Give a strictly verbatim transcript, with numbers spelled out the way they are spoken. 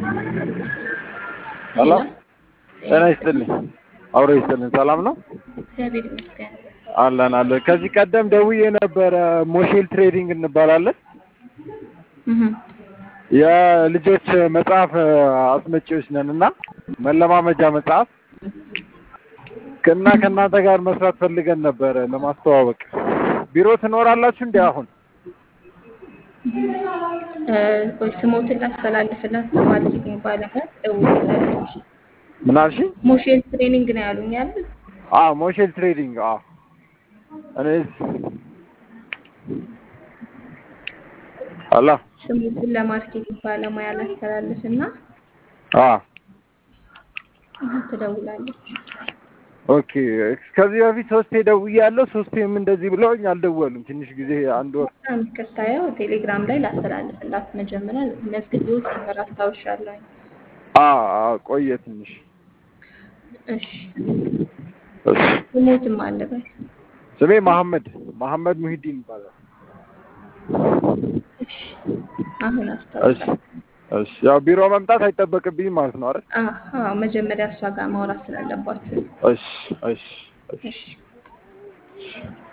ሄሎ ሄሎ ጤና ይስጥልኝ። አውሬ ይስጥልኝ። ሰላም ነው? እግዚአብሔር ይመስገን። አለን አለን። ከዚህ ቀደም ደውዬ ነበረ። ሞሼል ትሬዲንግ እንባላለን። እህ የልጆች መጽሐፍ አስመጪዎች ነን እና መለማመጃ መጽሐፍ ከና ከናንተ ጋር መስራት ፈልገን ነበረ ለማስተዋወቅ። ቢሮ ትኖራላችሁ እንዴ አሁን? እ ቆይ ስሞትን ላስተላልፍላት ነው ማርኬቲንግ ባለሙያ ደውላለች። ምን አልሽኝ? ሞሼል ትሬኒንግ ነው ያሉኝ አይደል? አዎ ሞሼል ትሬዲንግ። አዎ እኔ አላ ስሞትን ለማርኬቲንግ ባለሙያ ላስተላልፍና አዎ ትደውላለች። ኦኬ። ከዚህ በፊት ሶስቴ ደውያለሁ። ሶስቴም እንደዚህ ብለውኝ አልደወሉም። ትንሽ ጊዜ አንድ ወር በጣም ከታየው ቴሌግራም ላይ ላስተላልፍላት መጀመሪያ መዝግቢዎች ነበር አስታውሻለሁ። አዎ አዎ ቆየ ትንሽ። እሺ እሺ ስሞትም አለበት። ስሜ መሐመድ መሐመድ ሙሂዲን ይባላል። እሺ አሁን እሺ አስታውሻለሁ። እሺ ያው ቢሮ መምጣት አይጠበቅብኝም ማለት ነው አይደል? አዎ መጀመሪያ እሷ ጋር ማውራት ስላለባችሁ። እሺ እሺ እሺ እሺ